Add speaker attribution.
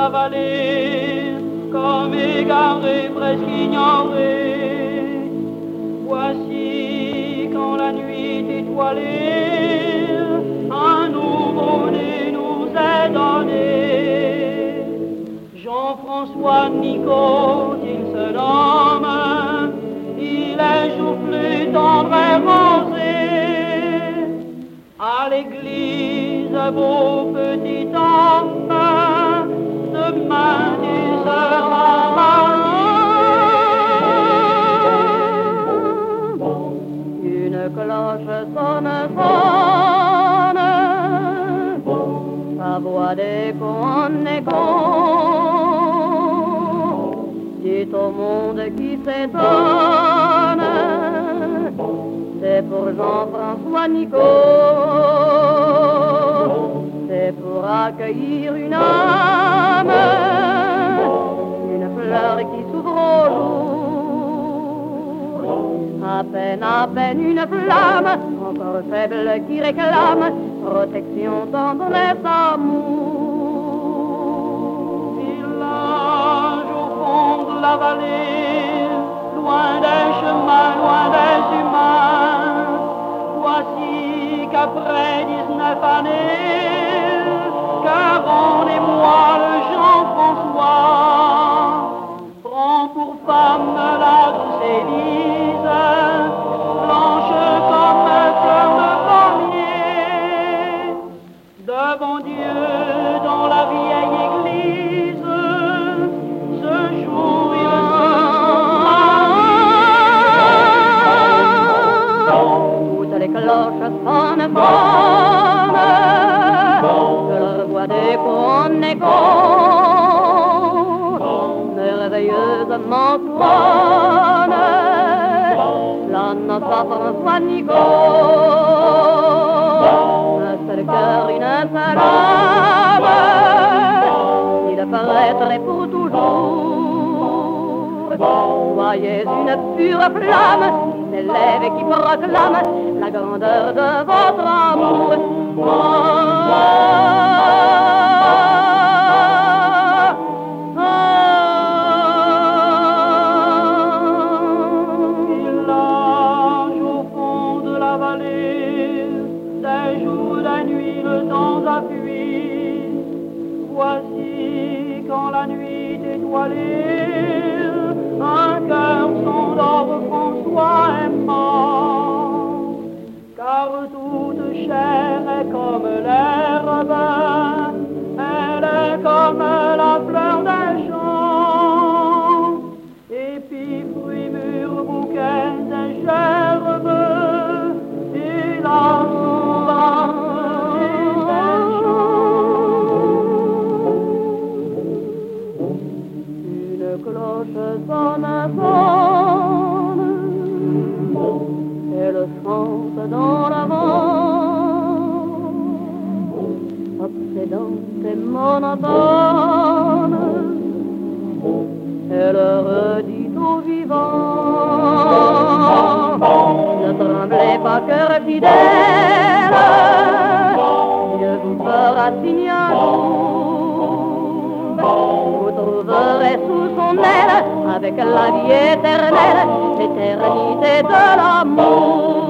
Speaker 1: la vallée, comme égaré, presque ignoré. Voici quand la nuit étoilée, un nouveau-né nous est donné. Jean-François Nicot, il se nomme, il est joufflu, tendre et rosé. À l'église, beau petit homme, demain tu seras marié. Une cloche sonne, sonne, sa voix d'écho en écho, dit au monde qui s'étonne, c'est pour Jean-François Nicot, c'est pour accueillir une âme, une fleur qui s'ouvre au jour, à peine une flamme, encore faible qui réclame protection, tendresse, amour. Village au fond de la vallée, loin des chemins, loin des humains, voici qu'après 19 années, Caron et moi, le Jean-François, prend pour femme la douce Élise, blanche comme un fleur de pommier, devant Dieu dans la vieille église, ce jour il se toutes les cloches sonnent bonnes, que leur voix d'écho en écho, merveilleusement couronne la noce à François Nicot. Un seul cœur, une seule âme, il paraîtrait pour toujours. Soyez une pure flamme qui s'élève et qui proclame la grandeur de votre amour. Village au fond de la vallée, des jours, des nuits, le temps appuie. Voici quand la nuit étoilée, un cœur s'endort, François est mort, car toute chair est comme l'herbe, elle est comme la fleur des champs, épis, fruits, mûrs, bouquets et gerbes, et la souveraine des champs. Une cloche sonne, sonne, elle chante dans la vent, obsédante et monotone, elle redit aux vivants, ne tremblez pas, cœur fidèle, Dieu vous fera signe un jour, vous trouverez sous son aile, avec la vie éternelle, l'éternité de l'amour.